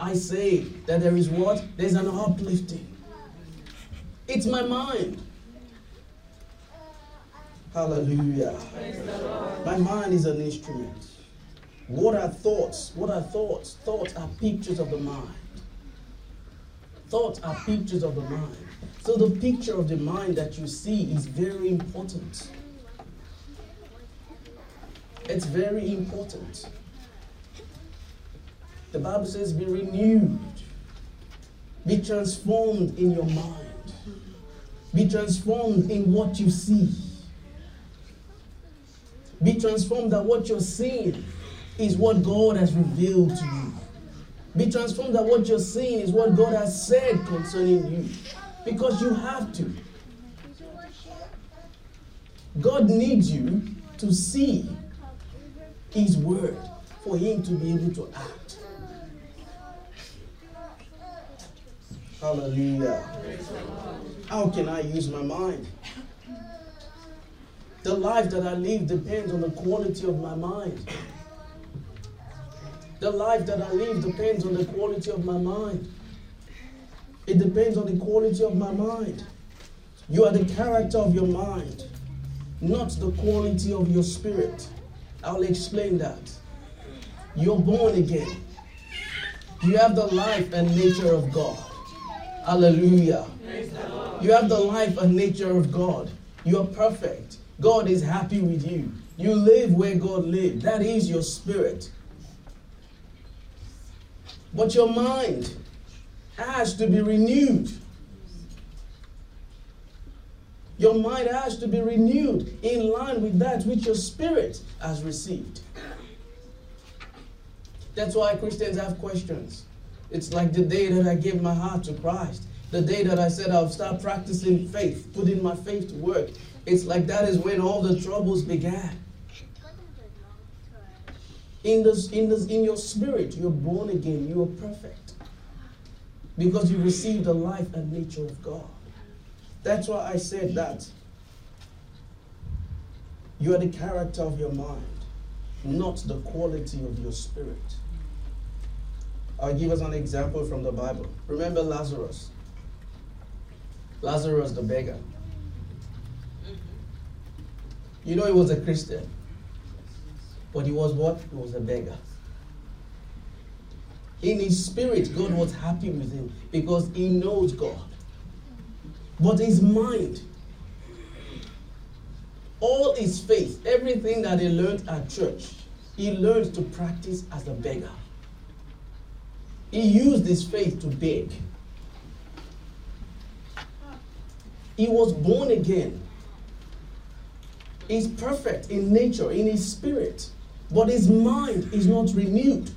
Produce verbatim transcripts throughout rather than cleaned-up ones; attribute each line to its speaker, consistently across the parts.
Speaker 1: I say that there is what? There's an uplifting. It's my mind. Hallelujah. My mind is an instrument. What are thoughts? What are thoughts? Thoughts are pictures of the mind. Thoughts are pictures of the mind. So the picture of the mind that you see is very important. It's very important. The Bible says, be renewed. Be transformed in your mind. Be transformed in what you see. Be transformed that what you're seeing is what God has revealed to you. Be transformed that what you're seeing is what God has said concerning you. Because you have to. God needs you to see His word for Him to be able to act. Hallelujah. How can I use my mind? The life that I live depends on the quality of my mind. The life that I live depends on the quality of my mind. It depends on the quality of my mind. You are the character of your mind, not the quality of your spirit. I'll explain that. You're born again. You have the life and nature of God. Hallelujah. You have the life and nature of God. You are perfect. God is happy with you. You live where God lives. That is your spirit. But your mind has to be renewed. Your mind has to be renewed in line with that which your spirit has received. That's why Christians have questions. It's like the day that I gave my heart to Christ. The day that I said I'll start practicing faith, putting my faith to work. It's like that is when all the troubles began. In, this, in, this, in your spirit, you're born again. You are perfect. Because you received the life and nature of God. That's why I said that. You are the character of your mind, not the quality of your spirit. I'll give us an example from the Bible. Remember Lazarus. Lazarus the beggar. You know he was a Christian. But he was what? He was a beggar. In his spirit, God was happy with him because he knows God. But his mind, all his faith, everything that he learned at church, he learned to practice as a beggar. He used his faith to beg. He was born again. He's perfect in nature, in his spirit. But his mind is not renewed.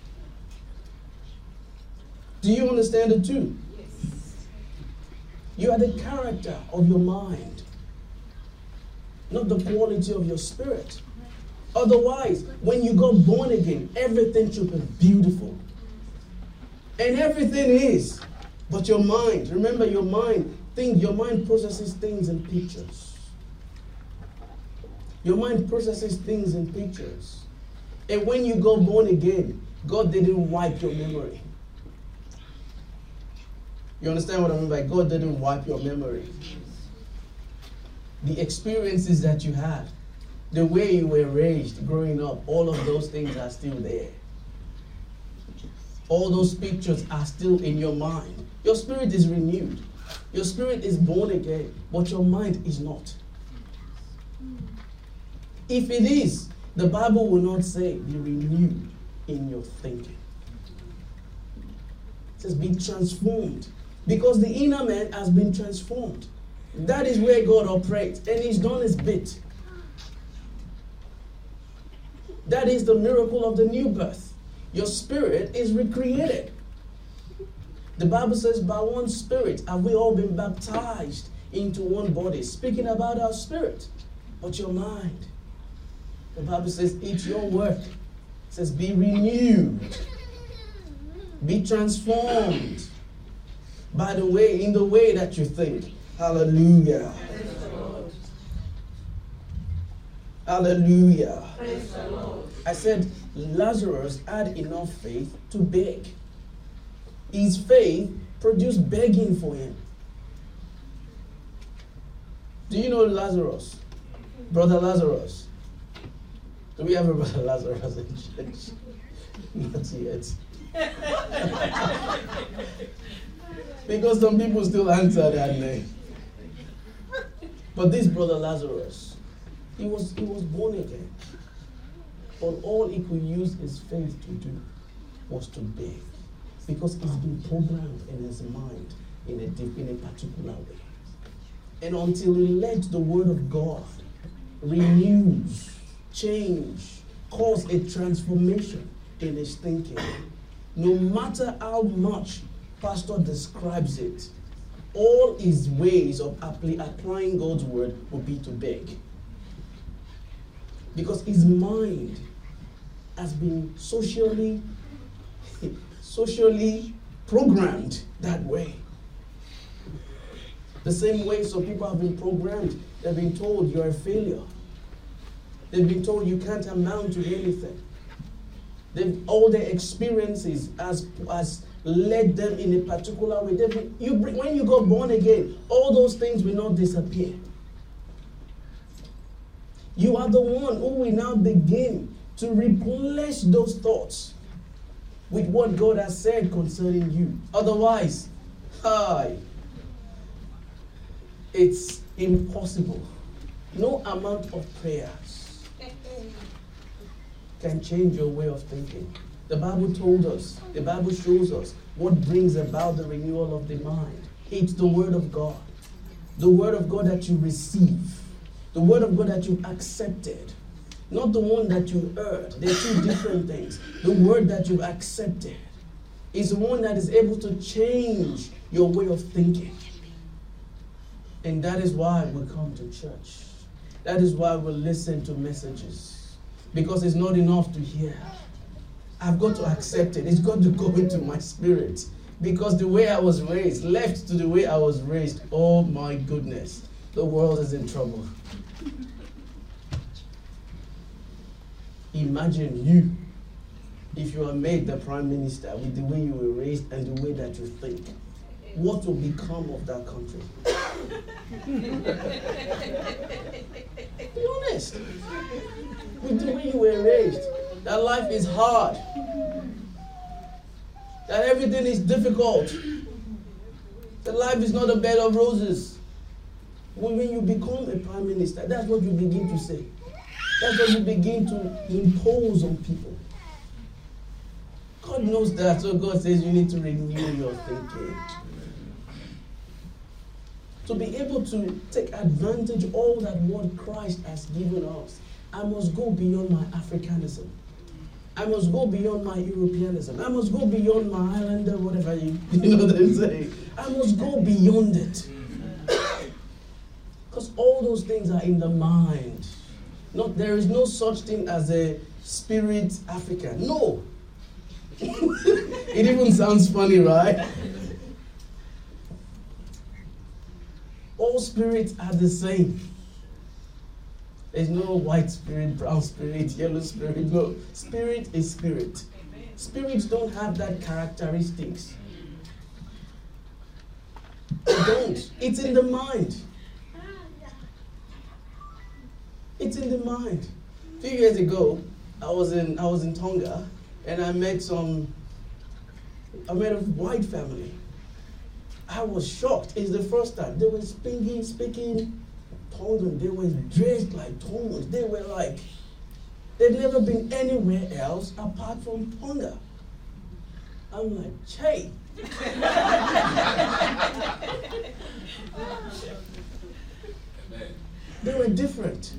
Speaker 1: Do you understand it too? Yes. You are the character of your mind, not the quality of your spirit. Otherwise, when you got born again, everything should be beautiful. And everything is. But your mind, remember your mind, think your mind processes things in pictures. Your mind processes things in pictures. And when you got born again, God didn't wipe your memory. You understand what I mean by God didn't wipe your memory? The experiences that you had, the way you were raised growing up, all of those things are still there. All those pictures are still in your mind. Your spirit is renewed. Your spirit is born again, but your mind is not. If it is, the Bible will not say, be renewed in your thinking. It says, be transformed. Because the inner man has been transformed. That is where God operates. And He's done His bit. That is the miracle of the new birth. Your spirit is recreated. The Bible says, by one spirit have we all been baptized into one body. Speaking about our spirit. But your mind. The Bible says, eat your work. It says, be renewed. Be transformed. By the way, in the way that you think. Hallelujah. Hallelujah. I said Lazarus had enough faith to beg. his faith produced begging for him. Do you know Lazarus? Brother Lazarus? Do we have a brother Lazarus in church? Not yet. Because some people still answer that name. But this brother Lazarus, he was he was born again. But all he could use his faith to do was to beg. Because it's been programmed in his mind in a, in a particular way. And until he let the word of God renews, change, cause a transformation in his thinking, no matter how much pastor describes it, all his ways of apply, applying God's word will be to beg. Because his mind has been socially, socially programmed that way. The same way some people have been programmed. They've been told you're a failure. They've been told you can't amount to anything. They've, all their experiences has, has led them in a particular way. Been, you, when you got born again, all those things will not disappear. You are the one who will now begin to replace those thoughts with what God has said concerning you. Otherwise, hi, it's impossible. No amount of prayers can change your way of thinking. The Bible told us, the Bible shows us what brings about the renewal of the mind. It's the Word of God. The Word of God that you receive. The Word of God that you've accepted. Not the one that you heard. They're two different things. The Word that you've accepted is the one that is able to change your way of thinking. And that is why we come to church. That is why we listen to messages. Because it's not enough to hear. I've got to accept it. It's got to go into my spirit. Because the way I was raised, left to the way I was raised, oh my goodness, the world is in trouble. Imagine you, if you are made the prime minister with the way you were raised and the way that you think. What will become of that country? Be honest. With the way you were raised, that life is hard, that everything is difficult, that life is not a bed of roses. When you become a prime minister, that's what you begin to say. That's what you begin to impose on people. God knows that, so God says you need to renew your thinking. To be able to take advantage of all that what Christ has given us, I must go beyond my Africanism. I must go beyond my Europeanism. I must go beyond my Islander, whatever you, you know what I'm saying. I must go beyond it. Because all those things are in the mind. Not, there is no such thing as a spirit Africa. No. It even sounds funny, right? All spirits are the same. There's no white spirit, brown spirit, yellow spirit. No. Spirit is spirit. Spirits don't have that characteristics. They don't. It's in the mind. It's in the mind. A few years ago, I was in I was in Tonga, and I met some. I met a white family. I was shocked. It's the first time they were speaking speaking Tongan. They were dressed like Tongans. They were like they'd never been anywhere else apart from Tonga. I'm like, Che. They were different.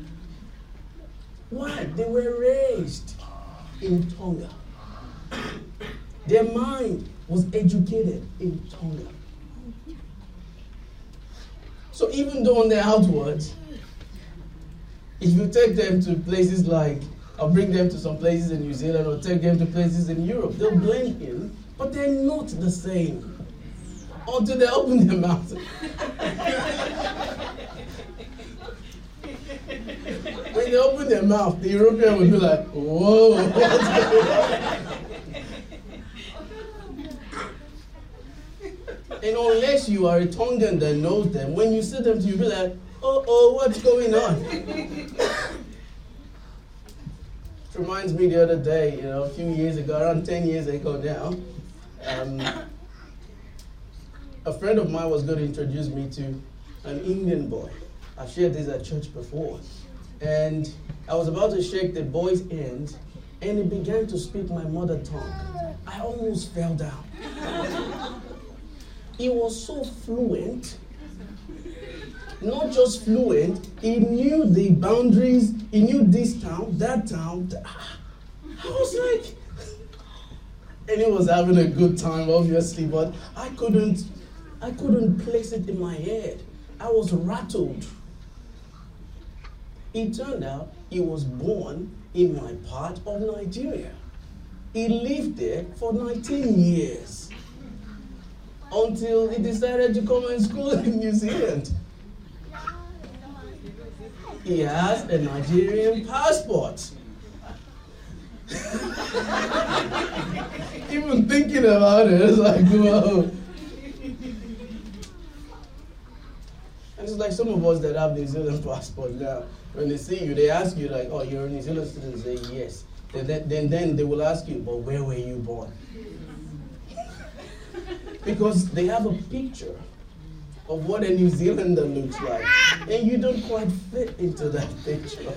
Speaker 1: Why? They were raised in Tonga. Their mind was educated in Tonga. So even though on the outwards, if you take them to places like, I'll bring them to some places in New Zealand or take them to places in Europe, they'll blend in, but they're not the same until they open their mouth. When they open their mouth, the European will be like, whoa, what's going on? And unless you are a Tongan that knows them, when you see them, you'll be like, oh, oh, what's going on? It reminds me the other day, you know, a few years ago, around ten years ago now, um, a friend of mine was going to introduce me to an Indian boy. I've shared this at church before. And I was about to shake the boy's hand, and he began to speak my mother tongue. I almost fell down. He was so fluent. Not just fluent, he knew the boundaries, he knew this town, that town. I was like, and he was having a good time, obviously, but I couldn't, I couldn't place it in my head. I was rattled. It turned out he was born in my part of Nigeria. He lived there for nineteen years until he decided to come and school in New Zealand. He has a Nigerian passport. Even thinking about it, it's like, whoa. And it's like some of us that have New Zealand passport now. When they see you, they ask you like, oh, you're a New Zealand citizen, say yes. Then, then, then they will ask you, but where were you born? Because they have a picture of what a New Zealander looks like, and you don't quite fit into that picture.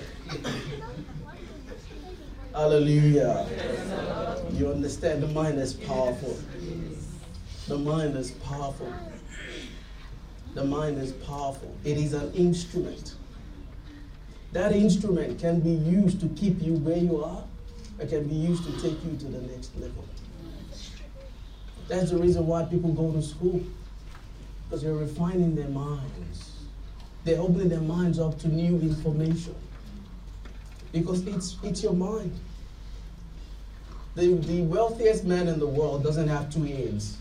Speaker 1: Hallelujah. You understand, the mind is powerful. The mind is powerful. The mind is powerful. It is an instrument. That instrument can be used to keep you where you are. It can be used to take you to the next level. That's the reason why people go to school. Because they're refining their minds. They're opening their minds up to new information. Because it's, it's your mind. The, the wealthiest man in the world doesn't have two eggs.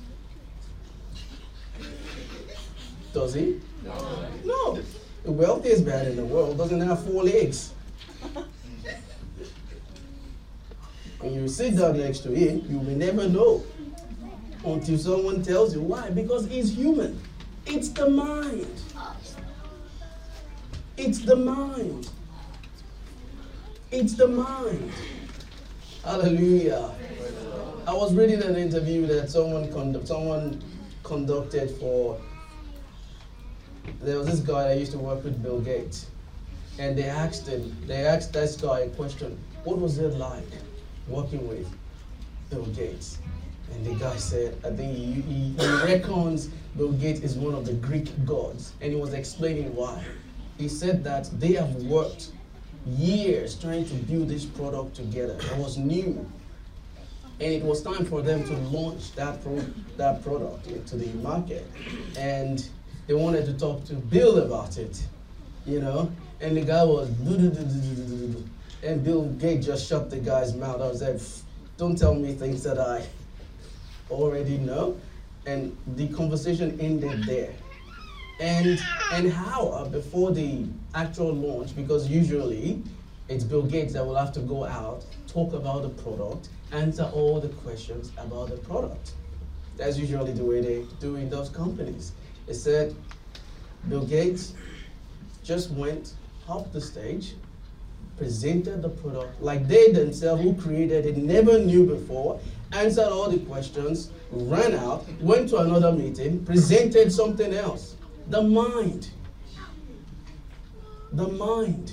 Speaker 1: Does he? No. No. The wealthiest man in the world doesn't have four legs. When you sit down next to him, you will never know until someone tells you why. Because he's human. It's the mind. It's the mind. It's the mind. Hallelujah. I was reading an interview that someone condu- someone conducted for. There was this guy that used to work with Bill Gates, and they asked him. They asked this guy a question: what was it like working with Bill Gates? And the guy said, I think he, he, he reckons Bill Gates is one of the Greek gods, and he was explaining why. He said that they have worked years trying to build this product together. It was new, and it was time for them to launch that pro- that product into the market, and they wanted to talk to Bill about it, you know, and the guy was, and Bill Gates just shut the guy's mouth. I was like, don't tell me things that I already know. And the conversation ended there. And and how, before the actual launch, because usually it's Bill Gates that will have to go out, talk about the product, answer all the questions about the product. That's usually the way they do in those companies. They said Bill Gates just went up the stage, presented the product like they themselves who created it never knew before, answered all the questions, ran out, went to another meeting, presented something else. The mind. The mind.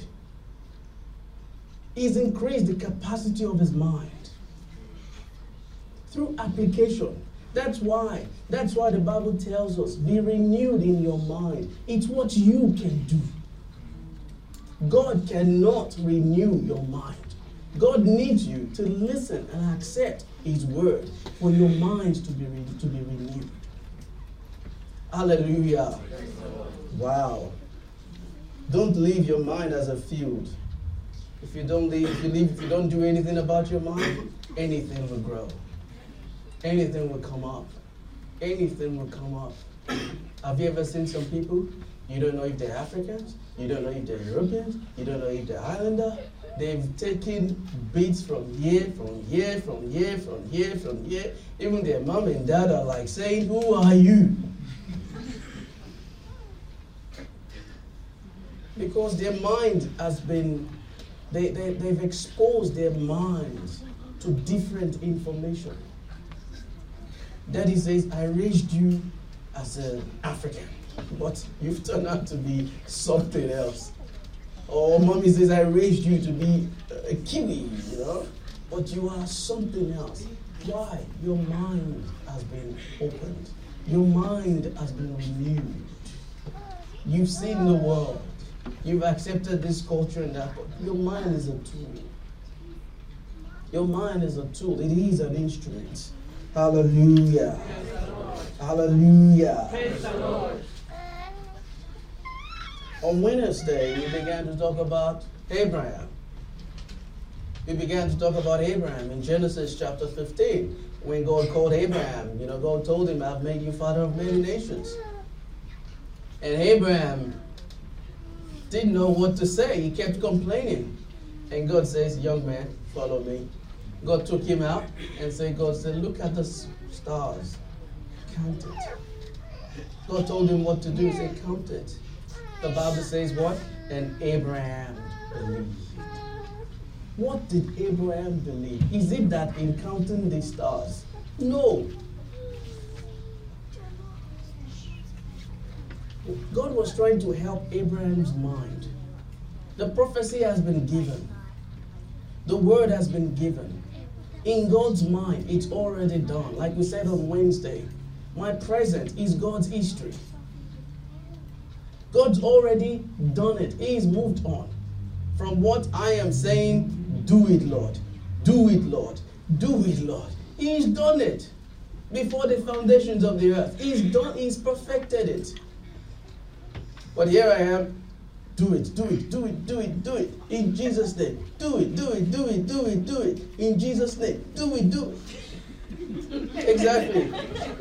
Speaker 1: He's increased the capacity of his mind through application. That's why. That's why the Bible tells us, be renewed in your mind. It's what you can do. God cannot renew your mind. God needs you to listen and accept His word for your mind to be re- to be renewed. Hallelujah. Wow. Don't leave your mind as a field. If you don't leave, if you leave, if you don't do anything about your mind, anything will grow. Anything will come up. Anything will come up. Have you ever seen some people? You don't know if they're Africans. You don't know if they're Europeans. You don't know if they're Islander. They've taken bits from here, from here, from here, from here, from here. Even their mom and dad are like saying, who are you? Because their mind has been, they, they, they've exposed their minds to different information. Daddy says, I raised you as an African, but you've turned out to be something else. Or mommy says, I raised you to be a Kiwi, you know, but you are something else. Why? Your mind has been opened. Your mind has been renewed. You've seen the world. You've accepted this culture and that, but your mind is a tool. Your mind is a tool. It is an instrument. Hallelujah. Hallelujah.
Speaker 2: Praise the Lord.
Speaker 1: On Wednesday, we began to talk about Abraham. We began to talk about Abraham in Genesis chapter fifteen. When God called Abraham, you know, God told him, I've made you father of many nations. And Abraham didn't know what to say. He kept complaining. And God says, young man, follow me. God took him out and said, God said, look at the stars. Count it. God told him what to do. He said, count it. The Bible says what? And Abraham believed. What did Abraham believe? Is it that in counting the stars? No. God was trying to help Abraham's mind. The prophecy has been given. The word has been given. In God's mind, it's already done. Like we said on Wednesday, my present is God's history. God's already done it. He's moved on. From what I am saying, do it, Lord. Do it, Lord. Do it, Lord. He's done it. Before the foundations of the earth. He's done, he's perfected it. But here I am. Do it, do it, do it, do it, do it. In Jesus' name. Do it, do it, do it, do it, do it. In Jesus' name. Do it, do it. Exactly.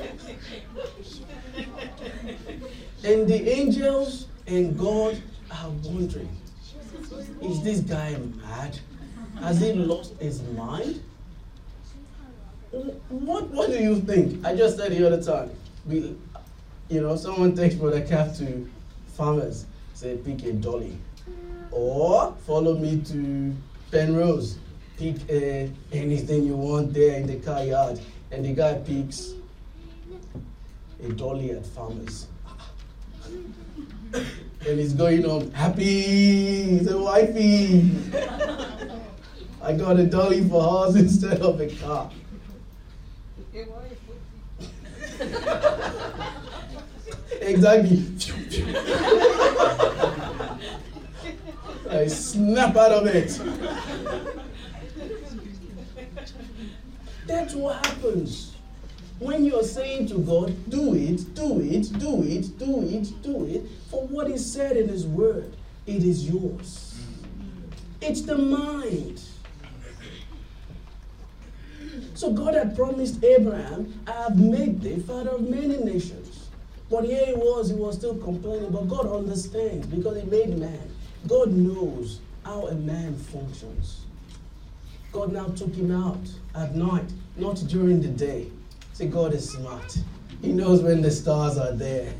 Speaker 1: And the angels and God are wondering, is this guy mad? Has he lost his mind? What, what do you think? I just said the other time, we, you know, someone takes Brother Calf to farmers, say pick a dolly. Or follow me to Penrose, pick uh, anything you want there in the car yard. And the guy picks a dolly at farmers. And he's going on happy, he's a wifey. I got a dolly for horse instead of a car. Exactly. I snap out of it. That's what happens. When you're saying to God, do it, do it, do it, do it, do it, for what is said in His Word, it is yours. It's the mind. So God had promised Abraham, I have made thee father of many nations. But here he was, he was still complaining, but God understands because He made man. God knows how a man functions. God now took him out at night, not during the day. See, God is smart. He knows when the stars are there.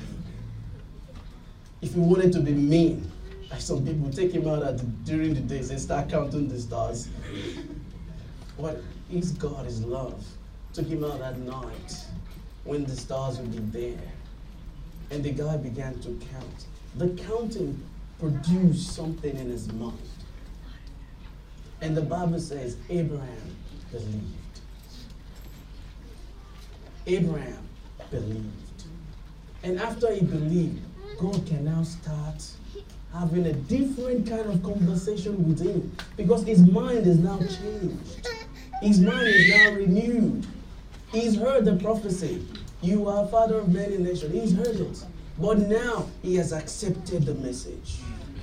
Speaker 1: If he wanted to be mean, like some people take him out at the, during the day, say start counting the stars. What is God is love. Took him out at night when the stars would be there. And the guy began to count. The counting produced something in his mind. And the Bible says Abraham believed. Abraham believed. And after he believed, God can now start having a different kind of conversation with him. Because his mind is now changed. His mind is now renewed. He's heard the prophecy. You are father of many nations. He's heard it. But now he has accepted the message.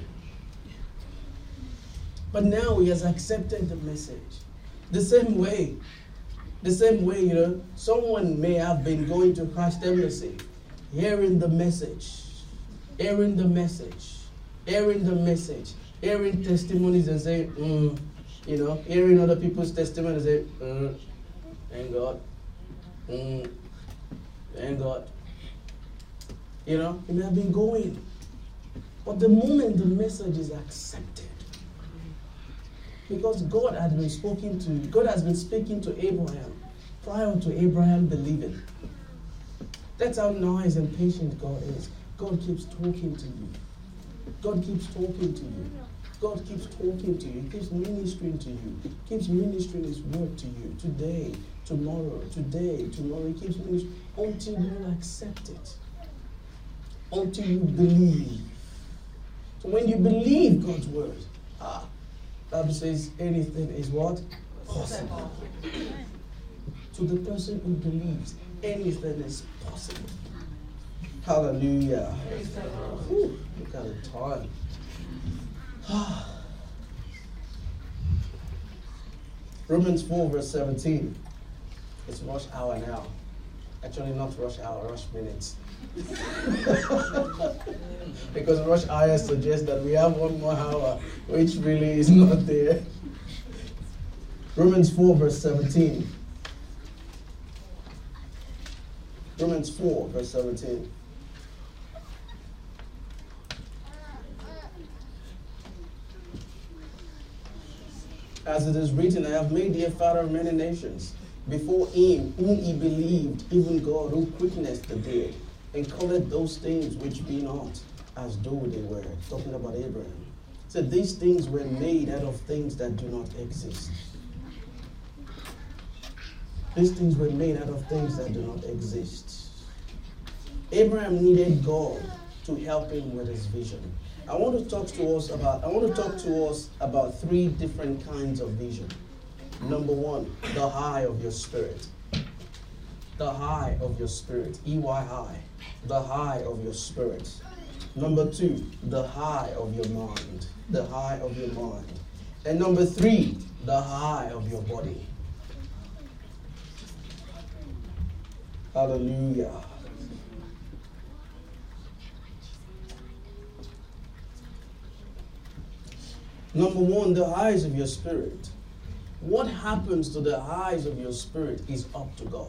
Speaker 1: But now he has accepted the message. The same way, the same way, you know, someone may have been going to Christ Embassy, hearing the message, hearing the message, hearing the message, hearing testimonies and saying, mm, you know, hearing other people's testimonies and say, mm, thank God, mm, thank God. You know, he may have been going. But the moment the message is accepted, because God had been speaking to, God has been speaking to Abraham prior to Abraham believing. That's how nice and patient God is. God keeps talking to you. God keeps talking to you. God keeps talking to you. He keeps ministering to you. He keeps ministering His word to you. Today, tomorrow, today, tomorrow. He keeps ministering until you accept it. Until you believe. So when you believe God's word, ah, the Bible says anything is what? Possible. To the person who believes, anything is possible. Hallelujah. Whew, look at the time. Romans four verse seventeen. It's rush hour now. Actually not rush hour, rush minutes. Because rush hour suggests that we have one more hour, which really is not there. Romans four verse seventeen. Romans four verse seventeen. As it is written, I have made thee a father of many nations, before him whom he believed, even God, who quickeneth the dead, and calleth those things which be not, as though they were. Talking about Abraham. So these things were made out of things that do not exist. These things were made out of things that do not exist. Abraham needed God to help him with his vision. I want to talk to us about I want to talk to us about three different kinds of vision. Number one, the high of your spirit. The high of your spirit. E Y high. The high of your spirit. Number two, the high of your mind. The high of your mind. And number three, the high of your body. Hallelujah. Number one, the highs of your spirit. What happens to the highs of your spirit is up to God.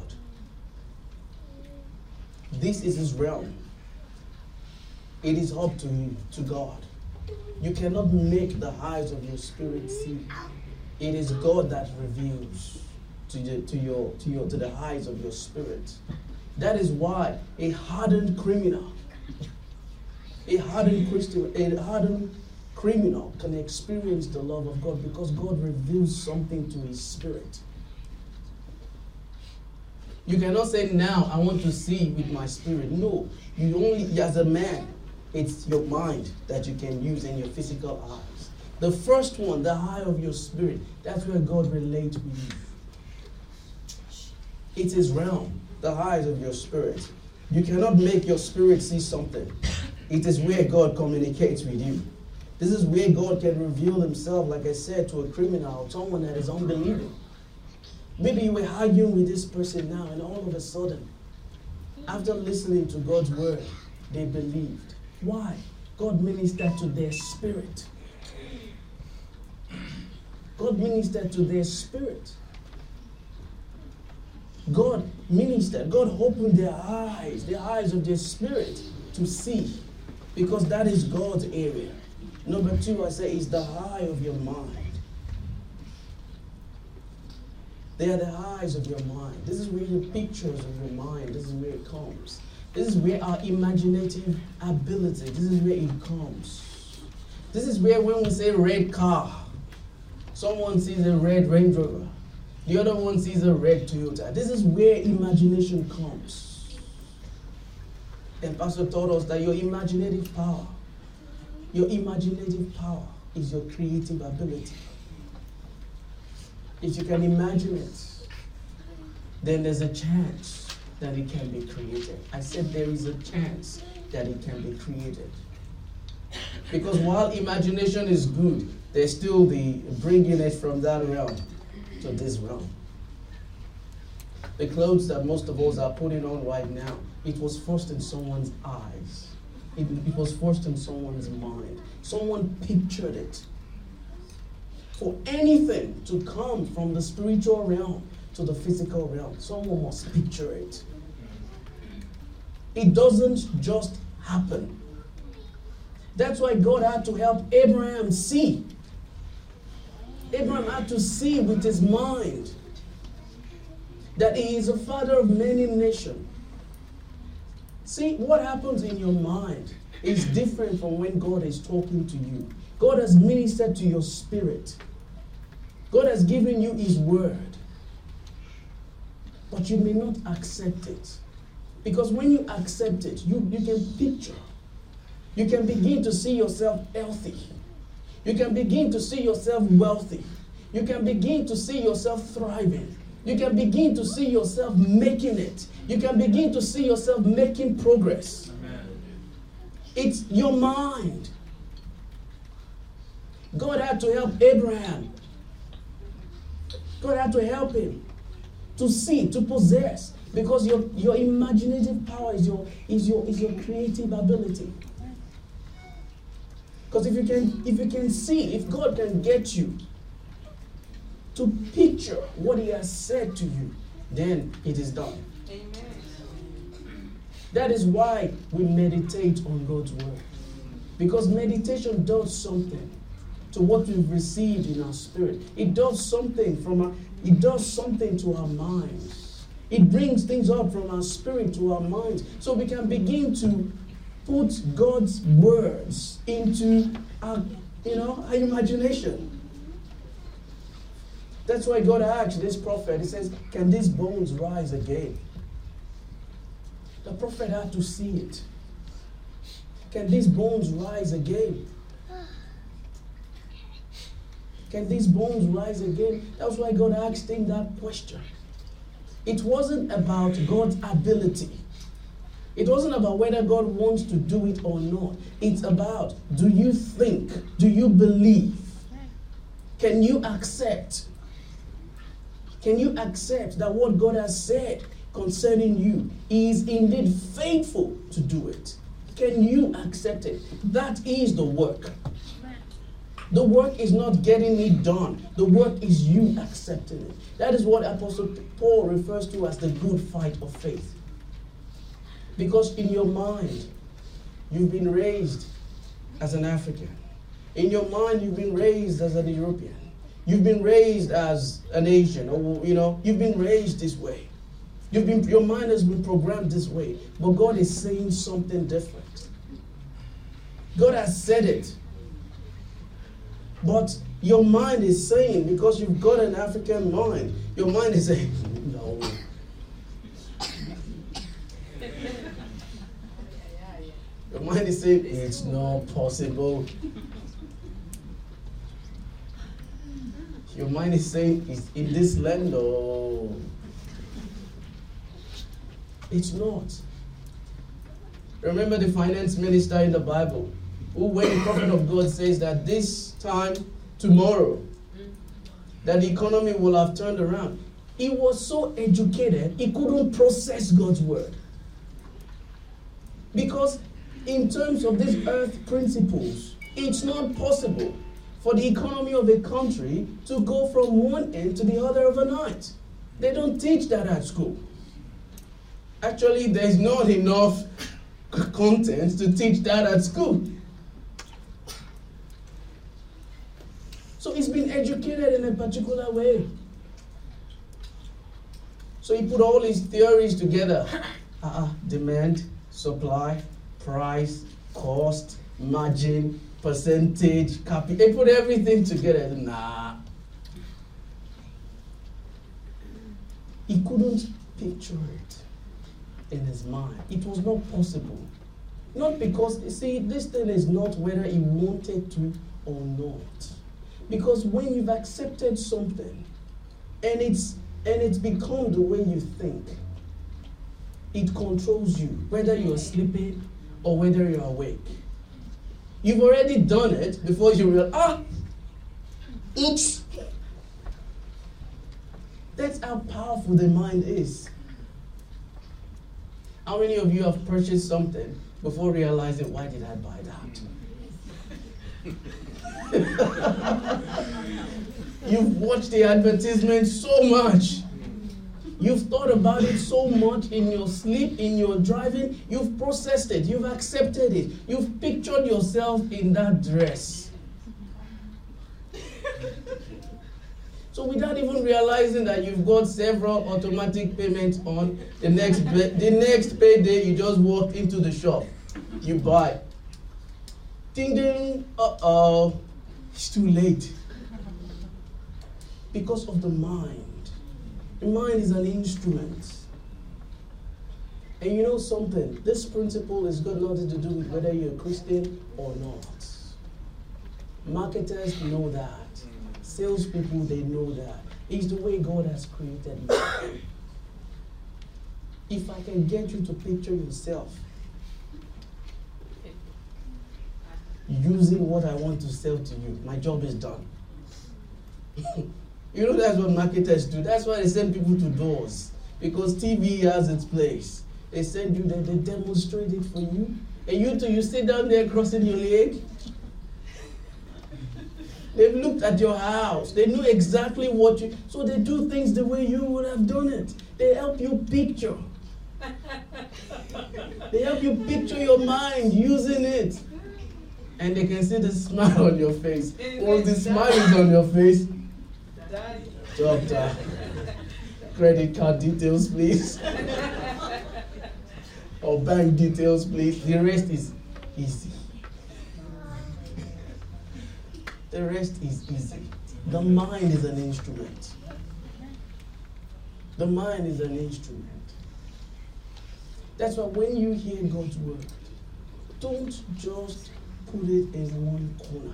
Speaker 1: This is His realm. It is up to you, to God. You cannot make the highs of your spirit see. It is God that reveals to the, to your to your to the highs of your spirit. That is why a hardened criminal, a hardened Christian, a hardened criminal can experience the love of God because God reveals something to his spirit. You cannot say, now I want to see with my spirit. No, you only, as a man, it's your mind that you can use in your physical eyes. The first one, the high of your spirit, that's where God relates with you. It's his realm, the highs of your spirit. You cannot make your spirit see something. It is where God communicates with you. This is where God can reveal himself, like I said, to a criminal, someone that is unbelieving. Maybe you were arguing with this person now, and all of a sudden, after listening to God's word, they believed. Why? God ministered to their spirit. God ministered to their spirit. God ministered. God opened their eyes, the eyes of their spirit to see, because that is God's area. Number two, I say, is the high of your mind. They are the highs of your mind. This is where the pictures of your mind, this is where it comes. This is where our imaginative ability, this is where it comes. This is where when we say red car, someone sees a red Range Rover, the other one sees a red Toyota. This is where imagination comes. And Pastor told us that your imaginative power, your imaginative power is your creative ability. If you can imagine it, then there's a chance that it can be created. I said there is a chance that it can be created. Because while imagination is good, there's still the bringing it from that realm to this realm. The clothes that most of us are putting on right now, it was first in someone's eyes. It, it was first in someone's mind. Someone pictured it. For anything to come from the spiritual realm to the physical realm, someone must picture it. It doesn't just happen. That's why God had to help Abraham see. Abraham had to see with his mind that he is a father of many nations. See, what happens in your mind is different from when God is talking to you. God has ministered to your spirit. God has given you his word. But you may not accept it. Because when you accept it, you, you can picture. You can begin to see yourself healthy. You can begin to see yourself wealthy. You can begin to see yourself thriving. You can begin to see yourself making it. You can begin to see yourself making progress. Amen. It's your mind. God had to help Abraham. God had to help him to see, to possess. Because your, your imaginative power is your, is your, is your creative ability. Because if you can, if you can see, if God can get you to picture what he has said to you, then it is done. Amen. That is why we meditate on God's word. Because meditation does something to what we've received in our spirit. It does something from our, it does something to our minds. It brings things up from our spirit to our minds. So we can begin to put God's words into our, you know, our imagination. That's why God asked this prophet, he says, can these bones rise again? The prophet had to see it. Can these bones rise again? Can these bones rise again? That's why God asked him that question. It wasn't about God's ability. It wasn't about whether God wants to do it or not. It's about, do you think? Do you believe? Can you accept? Can you accept that what God has said concerning you is indeed faithful to do it? Can you accept it? That is the work. The work is not getting it done. The work is you accepting it. That is what Apostle Paul refers to as the good fight of faith. Because in your mind, you've been raised as an African. In your mind, you've been raised as an European. You've been raised as an Asian, or you know, you've been raised this way. You've been, your mind has been programmed this way. But God is saying something different. God has said it. But your mind is saying, because you've got an African mind, your mind is saying, no. Your mind is saying, it's not possible. Your mind is saying, it's in this land, oh. It's not. Remember the finance minister in the Bible, who, when the prophet of God says that this time tomorrow, that the economy will have turned around, he was so educated, he couldn't process God's word. Because in terms of these earth principles, it's not possible for the economy of a country to go from one end to the other overnight. They don't teach that at school. Actually, there's not enough content to teach that at school. So he's been educated in a particular way. So he put all his theories together. Uh-uh, demand, supply, price, cost, margin, percentage, capital. He put everything together. Nah. He couldn't picture it in his mind. It was not possible. Not because, you see, this thing is not whether he wanted to or not. Because when you've accepted something and it's and it's become the way you think, it controls you, whether you're sleeping or whether you're awake. You've already done it before you realize, ah, oops. That's how powerful the mind is. How many of you have purchased something before realizing, why did I buy that? You've watched the advertisement so much. You've thought about it so much in your sleep, in your driving. You've processed it. You've accepted it. You've pictured yourself in that dress. So without even realizing that you've got several automatic payments on, the next the next payday, you just walk into the shop. You buy. Ding ding, uh-oh, it's too late. Because of the mind. The mind is an instrument. And you know something? This principle has got nothing to do with whether you're a Christian or not. Marketers know that. Salespeople, they know that. It's the way God has created you. If I can get you to picture yourself using what I want to sell to you, my job is done. You know that's what marketers do. That's why they send people to doors. Because T V has its place. They send you there, they demonstrate it for you. And you too, you sit down there crossing your leg. They've looked at your house. They know exactly what you... So they do things the way you would have done it. They help you picture. They help you picture your mind using it. And they can see the smile on your face. Once the smile is on your face, doctor, credit card details, please. Or bank details, please. The rest is easy. The rest is easy. The mind is an instrument. The mind is an instrument. That's why when you hear God's word, don't just put it in one corner.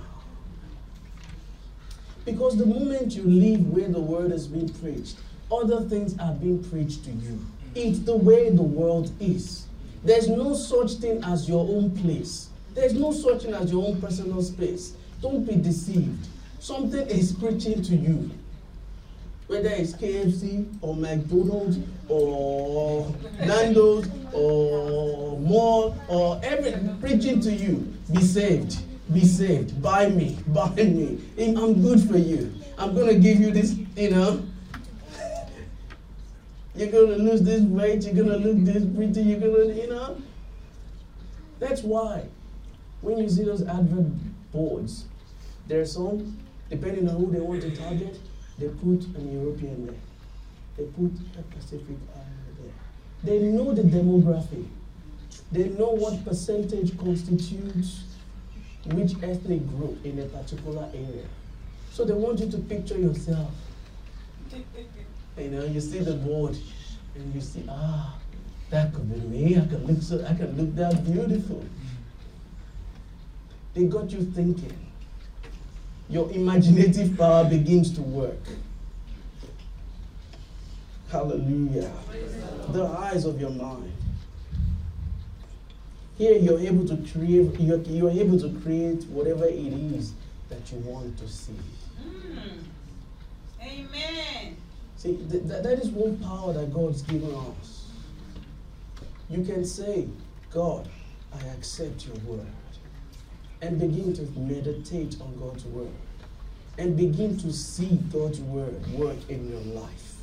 Speaker 1: Because the moment you leave where the word is being preached, other things are being preached to you. It's the way the world is. There's no such thing as your own place. There's no such thing as your own personal space. Don't be deceived. Something is preaching to you. Whether it's K F C or McDonald's or Nando's or mall or everything preaching to you. Be saved. Be saved. Buy me. Buy me. I'm good for you. I'm going to give you this, you know. You're going to lose this weight. You're going to look this pretty. You're going to, you know. That's why when you see those advert boards, there's some, depending on who they want to target, they put an European there. They put a Pacific Islander there. They know the demographic. They know what percentage constitutes which ethnic group in a particular area. So they want you to picture yourself. You know, you see the board and you see, ah, that could be me. I can look so I can look that beautiful. They got you thinking. Your imaginative power begins to work. Hallelujah. The eyes of your mind. Here you're able to create, you're, you're able to create whatever it is that you want to see.
Speaker 2: Mm. Amen.
Speaker 1: See, th- th- that is one power that God's given us. You can say, God, I accept your word. And begin to meditate on God's word. And begin to see God's word work in your life.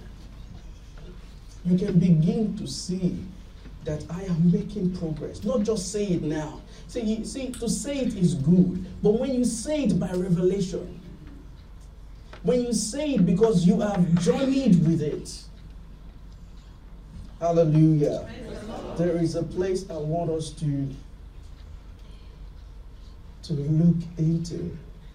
Speaker 1: You can begin to see that I am making progress. Not just say it now. See, you, see, to say it is good. But when you say it by revelation, when you say it because you have journeyed with it, hallelujah. There is a place I want us to to look into.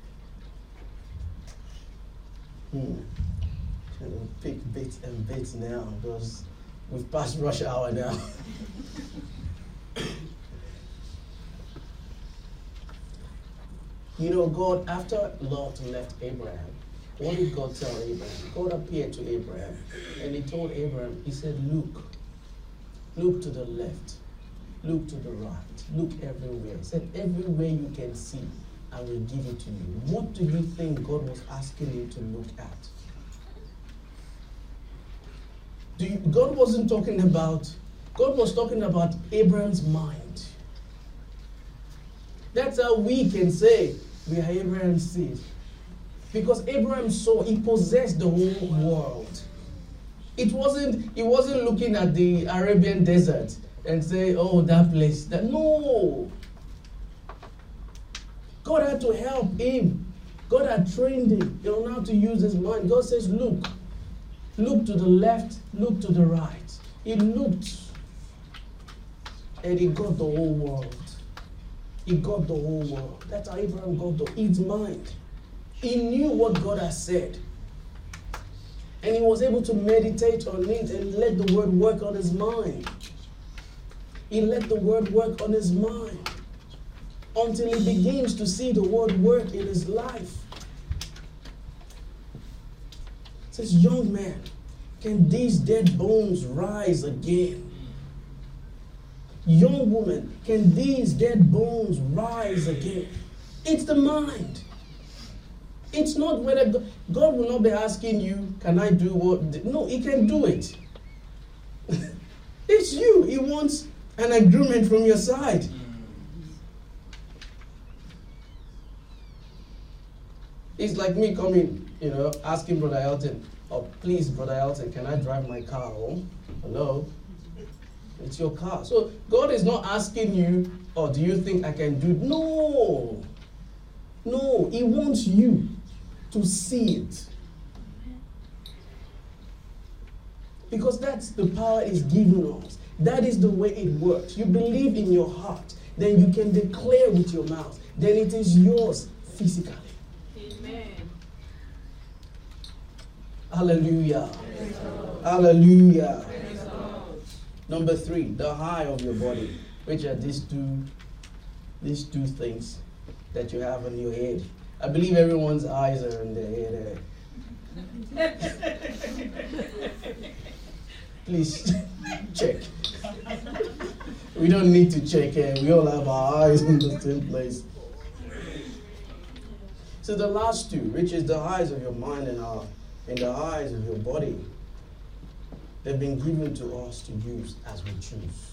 Speaker 1: Hmm. Kind of pick bits and bits now because we've passed rush hour now. You know, God, after Lot left Abraham, what did God tell Abraham? God appeared to Abraham and he told Abraham, he said, look, look to the left, look to the right, look everywhere. He said, everywhere you can see, I will give it to you. What do you think God was asking you to look at? Do you, God wasn't talking about, God was talking about Abraham's mind. That's how we can say we are Abraham's seed. Because Abraham saw, he possessed the whole world. It wasn't, he wasn't looking at the Arabian desert and say, oh, that place. That no. God had to help him. God had trained him. You know how to use his mind. God says, look. Look to the left. Look to the right. He looked. And he got the whole world. He got the whole world. That's how Abraham got the, his mind. He knew what God has said. And he was able to meditate on it and let the word work on his mind. He let the word work on his mind until he begins to see the word work in his life. It says, young man, can these dead bones rise again? Young woman, can these dead bones rise again? It's the mind. It's not whether God, God will not be asking you, can I do what? No, he can do it. It's you. He wants an agreement from your side. It's like me coming, you know, asking Brother Elton, oh, please, Brother Elton, can I drive my car home? Hello? It's your car. So God is not asking you, oh, do you think I can do it? No. No, he wants you to see it. Because that's the power he's given us. That is the way it works. You believe in your heart, then you can declare with your mouth. Then it is yours physically.
Speaker 2: Amen.
Speaker 1: Hallelujah. Hallelujah. Number three, the high of your body, which are these two, these two things that you have on your head. I believe everyone's eyes are in their head. Please check. We don't need to check. Eh? We all have our eyes in the same place. So the last two, which is the eyes of your mind and, our, and the eyes of your body, they've been given to us to use as we choose.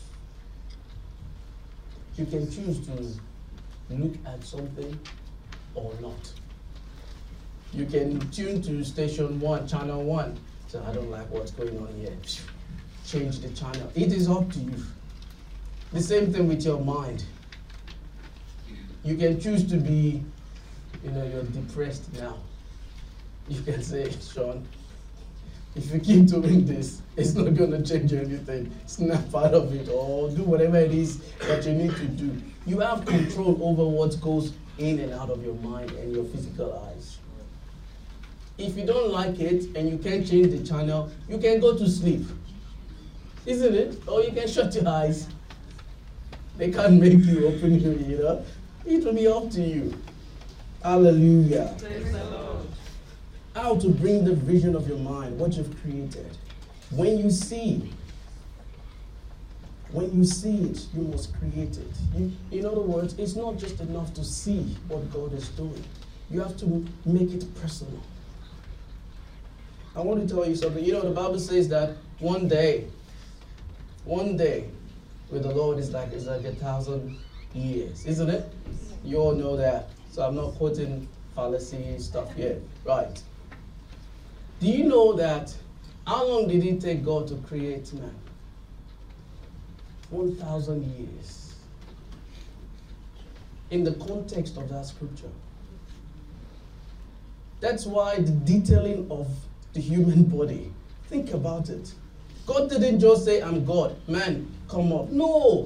Speaker 1: You can choose to look at something or not. You can tune to station one, channel one. So I don't like what's going on here. Change the channel. It is up to you. The same thing with your mind. You can choose to be, you know, you're depressed now. You can say, Sean, if you keep doing this, it's not going to change anything. Snap out of it or do whatever it is that you need to do. You have control over what goes in and out of your mind and your physical eyes. If you don't like it and you can't change the channel, you can go to sleep. Isn't it? Or you can shut your eyes. They can't make you open your ear. You know? It will be up to you. Hallelujah.
Speaker 2: Praise the Lord.
Speaker 1: How to bring the vision of your mind, what you've created. When you see, when you see it, you must create it. You, in other words, it's not just enough to see what God is doing. You have to make it personal. I want to tell you something. You know, the Bible says that one day, one day with the Lord is like, is like a thousand years, isn't it? You all know that. So I'm not quoting fallacy stuff here. Right. Do you know that, how long did it take God to create man? one thousand years. In the context of that scripture. That's why the detailing of the human body, think about it. God didn't just say, I'm God, man, come up. No.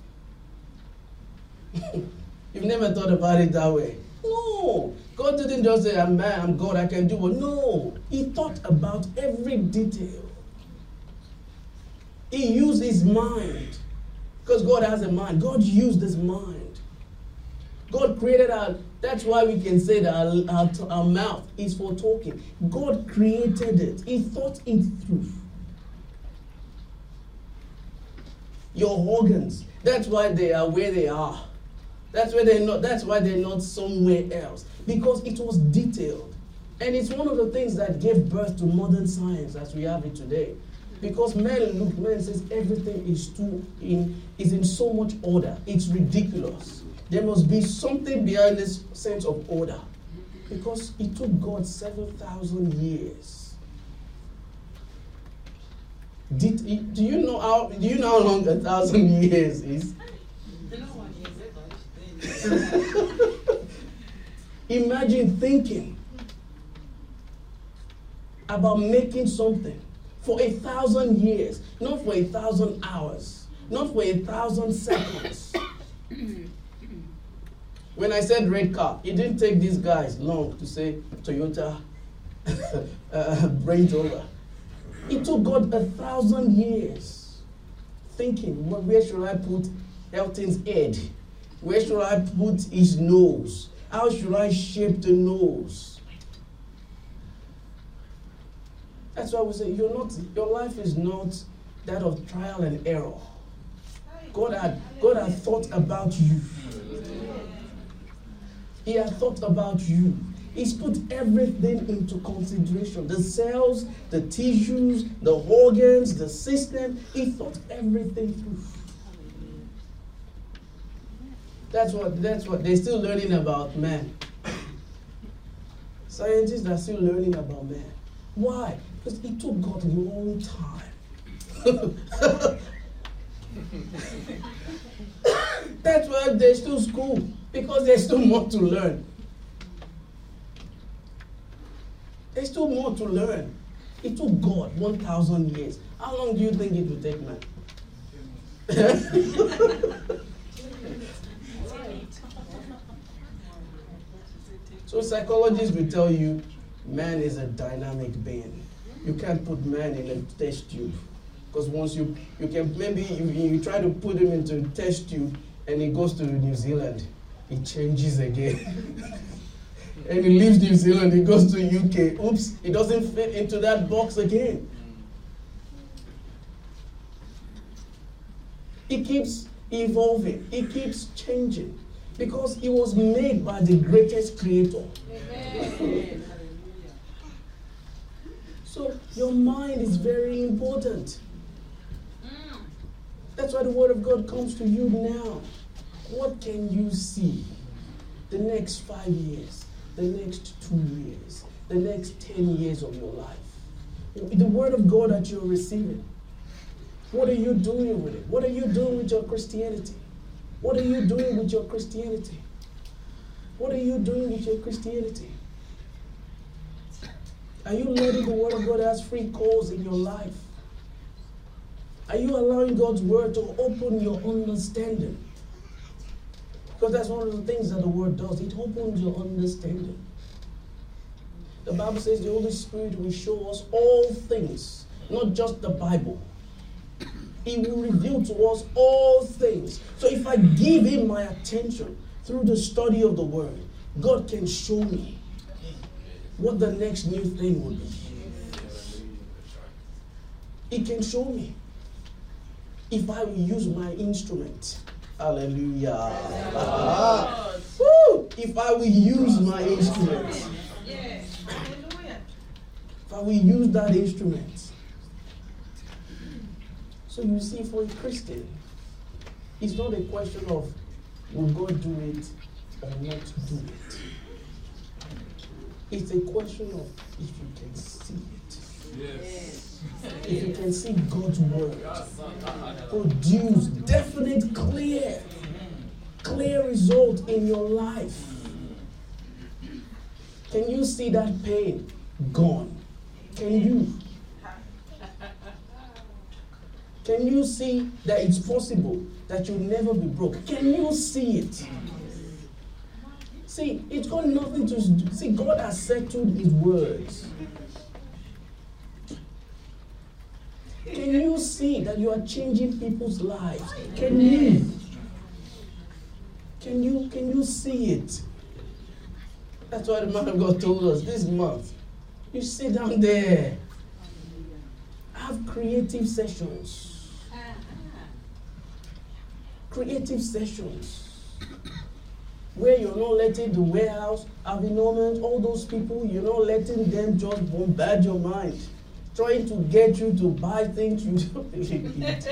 Speaker 1: You've never thought about it that way. No. God didn't just say, I'm man, I'm God, I can do what. No. He thought about every detail. He used his mind. Because God has a mind. God used his mind. God created our, that's why we can say that our, our, our mouth is for talking. God created it. He thought it through. Your organs, that's why they are where they are. That's why they're not, that's why they're not somewhere else. Because it was detailed. And it's one of the things that gave birth to modern science as we have it today. Because man look, man says everything is too in is in so much order. It's ridiculous. There must be something behind this sense of order. Because it took God seven thousand years Did, do you know how do you know how long a thousand years is? Imagine thinking about making something for a thousand years, not for a thousand hours, not for a thousand seconds. When I said red car, it didn't take these guys long to say Toyota uh, Range Rover. It took God a thousand years thinking, well, where should I put Elton's head? Where should I put his nose? How should I shape the nose? That's why we say you're not, your life is not that of trial and error. God had, God had thought about you. He had thought about you. He's put everything into consideration. The cells, the tissues, the organs, the system. He thought everything through. That's what, that's what they're still learning about man. Scientists are still learning about man. Why? Because it took God a long time. That's why there's still school. Because there's still more to learn. There's still more to learn. It took God one thousand years. How long do you think it will take man? So psychologists will tell you man is a dynamic being. You can't put man in a test tube. Because once you, you can, maybe you, you try to put him into a test tube and he goes to New Zealand. He changes again. And he leaves New Zealand, he goes to U K. Oops, he doesn't fit into that box again. He keeps evolving. He keeps changing. Because he was made by the greatest creator. Amen. So your mind is very important. That's why the word of God comes to you now. What can you see the next five years, the next two years, the next ten years of your life? The word of God that you're receiving. What are you doing with it? What are you doing with your Christianity? What are you doing with your Christianity? What are you doing with your Christianity? Are you letting the word of God have free course in your life? Are you allowing God's word to open your understanding? Because that's one of the things that the word does. It opens your understanding. The Bible says the Holy Spirit will show us all things, not just the Bible. He will reveal to us all things. So if I give him my attention through the study of the word, God can show me what the next new thing will be. He can show me. If I will use my instrument. Hallelujah. Ah. Woo! If I will use my instrument.
Speaker 2: Yes. Hallelujah.
Speaker 1: If I will use that instrument. So you see, for a Christian, it's not a question of will God do it or not do it. It's a question of if you can see it.
Speaker 2: Yes.
Speaker 1: If you can see God's word produce definite, clear, clear result in your life. Can you see that pain gone? Can you? Can you see that it's possible that you'll never be broke? Can you see it? See, it's got nothing to do. See, God has settled his words. Can you see that you are changing people's lives? Can you? Can you, can you see it? That's why the man of God told us this month. You sit down there. Have creative sessions. Creative sessions. Where you're not letting the warehouse, Avinomans, all those people, you're not letting them just bombard your mind. Trying to get you to buy things you don't really need.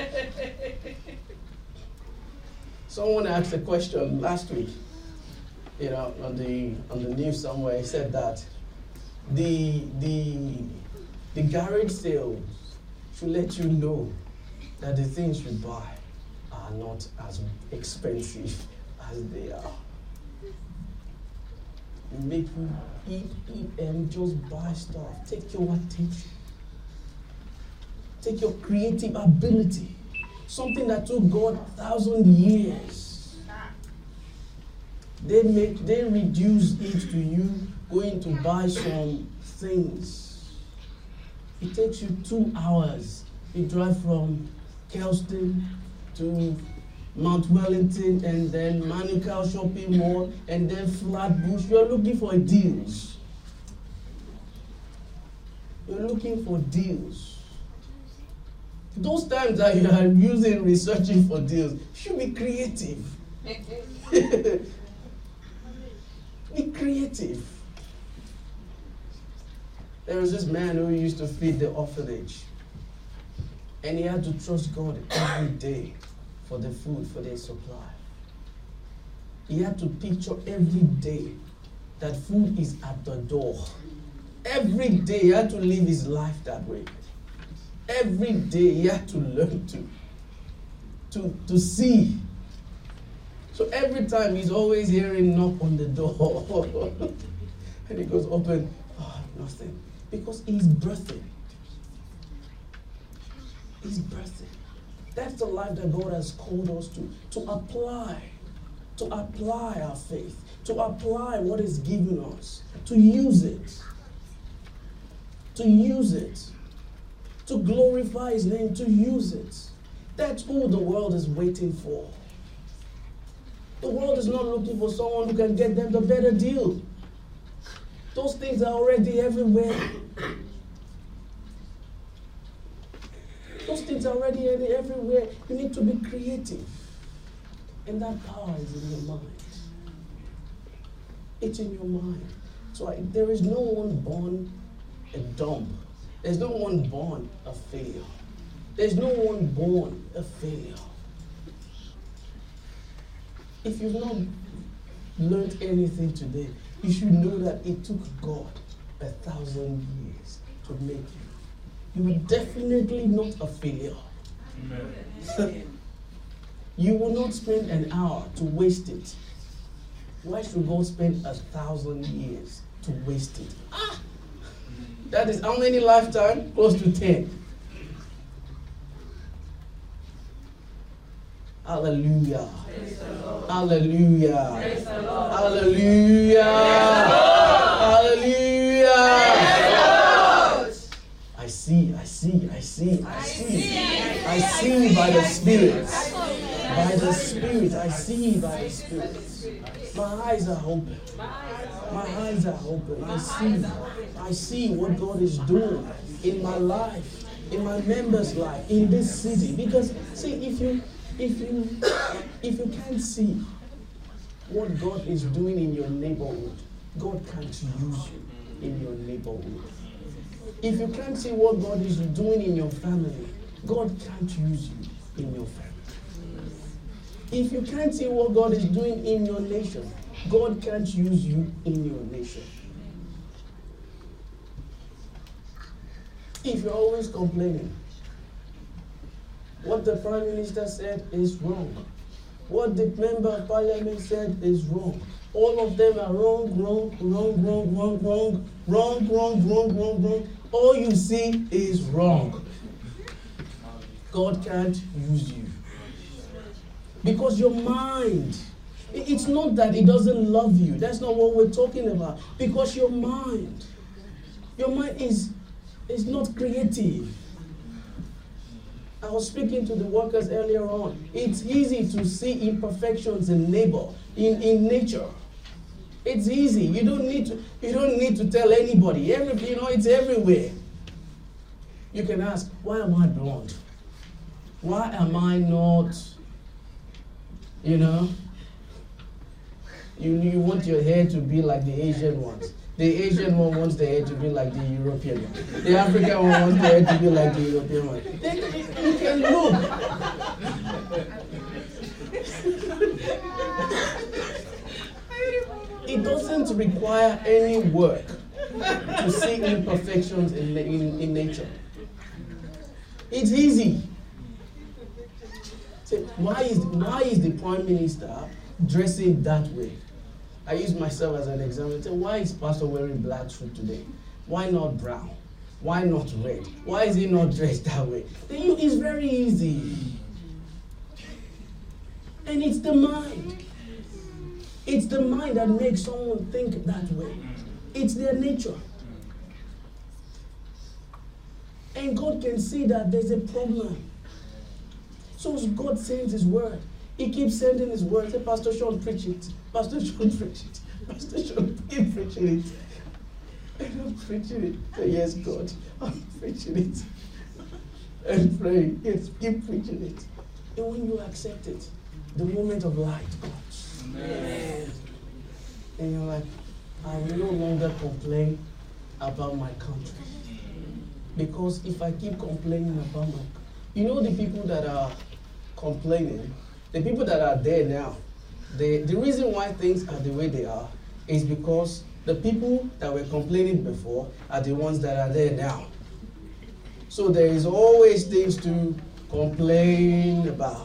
Speaker 1: Someone asked a question last week, you know, on the on the news somewhere. He said that the the the garage sales to let you know that the things you buy are not as expensive as they are. You make you eat, eat, and just buy stuff. Take your attention. Take your creative ability. Something that took God a thousand years. They make, they reduce it to you going to buy some things. It takes you two hours. You drive from Kelston to Mount Wellington and then Manukau Shopping Mall and then Flatbush. You're looking for deals. You're looking for deals. Those times that you are using researching for deals, you should be creative. Be creative. There was this man who used to feed the orphanage. And he had to trust God every day for the food, for their supply. He had to picture every day that food is at the door. Every day he had to live his life that way. Every day he had to learn to, to, to see. So every time he's always hearing knock on the door. And he goes, open, oh, nothing. Because he's birthing. He's birthing. That's the life that God has called us to. To apply. To apply our faith. To apply what is given us. To use it. To use it. To glorify His name. To use it. That's who the world is waiting for. The world is not looking for someone who can get them the better deal. Those things are already everywhere. Those things are already everywhere. You need to be creative. And that power is in your mind. It's in your mind. So I, there is no one born a dumb. There's no one born a failure. There's no one born a failure. If you've not learned anything today, you should know that it took God a thousand years to make you. You are definitely not a failure. Amen. You will not spend an hour to waste it. Why should God spend a thousand years to waste it? Ah! That is how many lifetimes? Close to ten. Hallelujah. Hallelujah. Hallelujah. Hallelujah. I see, I see, I see, I see. I see by the Spirit. By the Spirit, I see by the Spirit. My eyes are open. My eyes are open. I see. I see what God is doing in my life, in my members' life, in this city. Because, see, if you If you, if you can't see what God is doing in your neighborhood, God can't use you in your neighborhood. If you can't see what God is doing in your family, God can't use you in your family. If you can't see what God is doing in your nation, God can't use you in your nation. If you're always complaining, what the Prime Minister said is wrong. What the Member of Parliament said is wrong. All of them are wrong, wrong, wrong, wrong, wrong, wrong, wrong, wrong, wrong, wrong, wrong. All you see is wrong. God can't use you. Because your mind, it's not that it doesn't love you. That's not what we're talking about. Because your mind, your mind is, is not creative. I was speaking to the workers earlier on. It's easy to see imperfections in neighbor, in, in nature. It's easy. You don't need to. You don't need to tell anybody. Every, you know, it's everywhere. You can ask, why am I blonde? Why am I not? You know. You you want your hair to be like the Asian ones. The Asian one wants the hair to be like the European one. The African one wants the hair to be like the European one. They, you can look. It doesn't require any work to see imperfections in, in, in nature. It's easy. So why is why is the Prime Minister dressing that way? I use myself as an example. Say, why is Pastor wearing black suit today? Why not brown? Why not red? Why is he not dressed that way? Then you, it's very easy. And it's the mind. It's the mind that makes someone think that way. It's their nature. And God can see that there's a problem. So God sends His word. He keeps sending His word. Say, Pastor Sean, preach it. Pastor Sean, preach it. Pastor Sean, keep preaching it. And I'm preaching it. Say, yes, God, I'm preaching it. And pray. Yes, keep preaching it. And when you accept it, the moment of light comes. Amen. And you're like, I will no longer complain about my country. Because if I keep complaining about my, you know, the people that are complaining, the people that are there now, the, the reason why things are the way they are is because the people that were complaining before are the ones that are there now. So there is always things to complain about.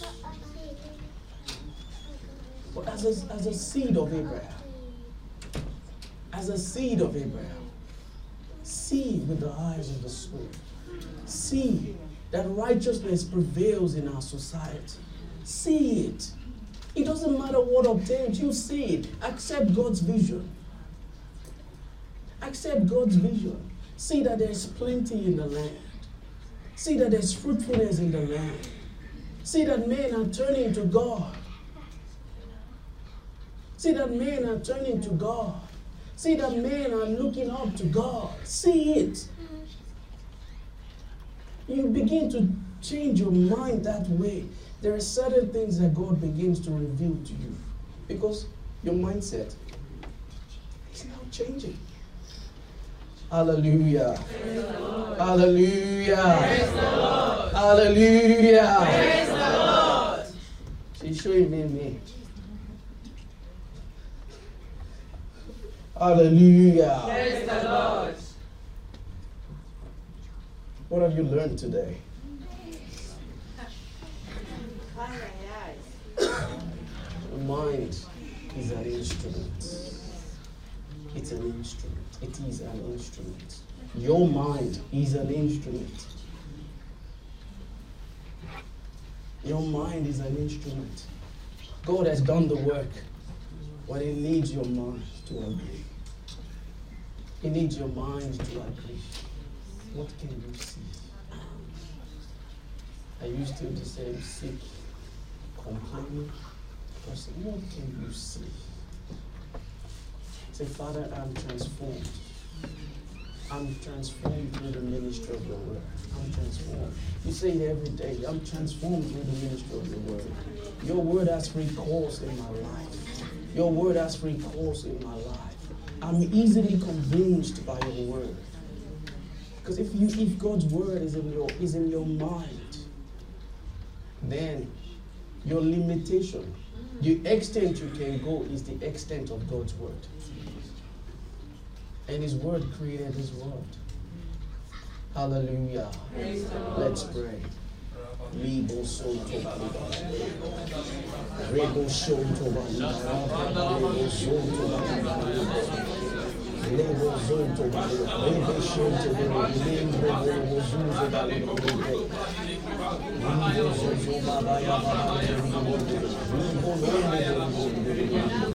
Speaker 1: But as a, as a seed of Abraham, as a seed of Abraham, see with the eyes of the Spirit. See that righteousness prevails in our society. See it. It doesn't matter what obtains, you see it. Accept God's vision. Accept God's vision. See that there's plenty in the land. See that there's fruitfulness in the land. See that men are turning to God. See that men are turning to God. See that men are looking up to God. See it. You begin to change your mind that way. There are certain things that God begins to reveal to you because your mindset is now changing. Hallelujah. Hallelujah. Hallelujah.
Speaker 2: Praise the Lord.
Speaker 1: She's showing me me. Hallelujah.
Speaker 2: Praise the Lord.
Speaker 1: What have you learned today? The mind is an instrument. It's an instrument. It is an instrument. Your mind is an instrument. Your mind is an instrument. God has done the work, but He needs your mind to agree. He needs your mind to agree. What can you see? I used to the same sick, complaining person. What can you see? Say, Father, I'm transformed. I'm transformed through the ministry of your word. I'm transformed. You say it every day. I'm transformed through the ministry of your word. Your word has free course in my life. Your word has free course in my life. I'm easily convinced by your word. Because if you if God's word is in your is in your mind, then your limitation, the extent you can go is the extent of God's word. And His word created His world. Hallelujah. Let's pray. Libo sonto baba. Rebo sonto baba. Rebo sonto baba. Lebo zonto baba. Rebo sonto baba. Lebo zonto baba. Libo zonto baba. Libo zonto baba.